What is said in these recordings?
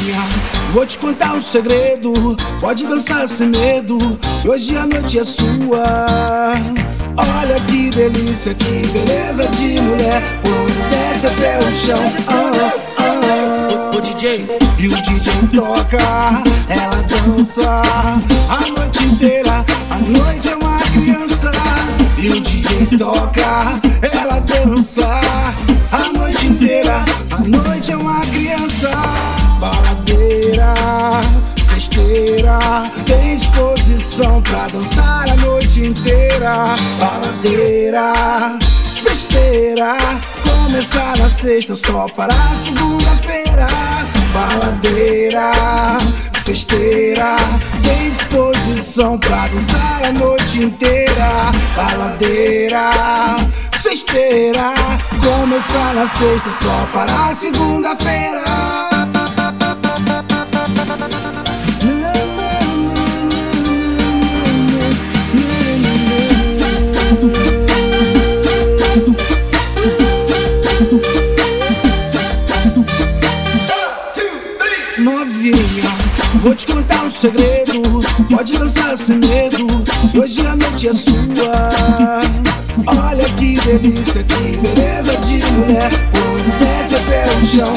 Novinha, vou te contar um segredo. Pode dançar sem medo, que hoje a noite é sua. Olha que delícia, que beleza de mulher, quando desce até o chão. O DJ E o DJ toca, ela dança a noite inteira, a noite é uma criança. E o DJ toca, ela dança a noite inteira, a noite é uma criança. Baladeira, festeira, tem disposição pra dançar a noite inteira. Baladeira, festeira, começar na sexta só para a segunda-feira. Baladeira, festeira, tem disposição pra dançar a noite inteira. Baladeira, festeira, começar na sexta só para a segunda-feira. Novinha, vou te contar um segredo. Pode dançar sem medo, hoje a noite é sua. Olha que delícia, que beleza de mulher, quando desce até o chão.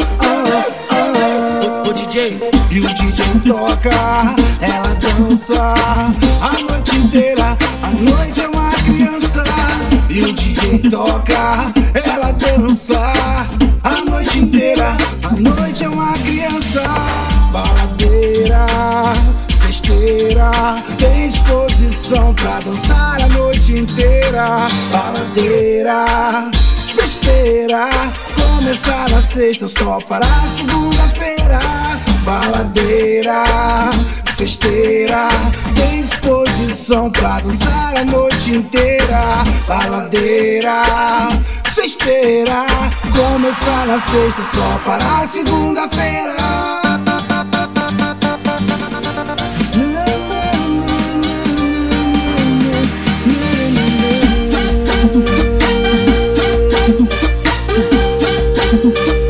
O DJ E o DJ toca, ela dança a noite inteira, a noite é uma criança. E o DJ toca, ela dança a noite inteira, a noite é uma criança. Baladeira, festeira, tem disposição pra dançar a noite inteira. Baladeira, festeira, começar na sexta só para a segunda-feira. Baladeira, festeira, tem disposição pra dançar a noite inteira. Baladeira, festeira, começar na sexta só para a segunda-feira. Thank you.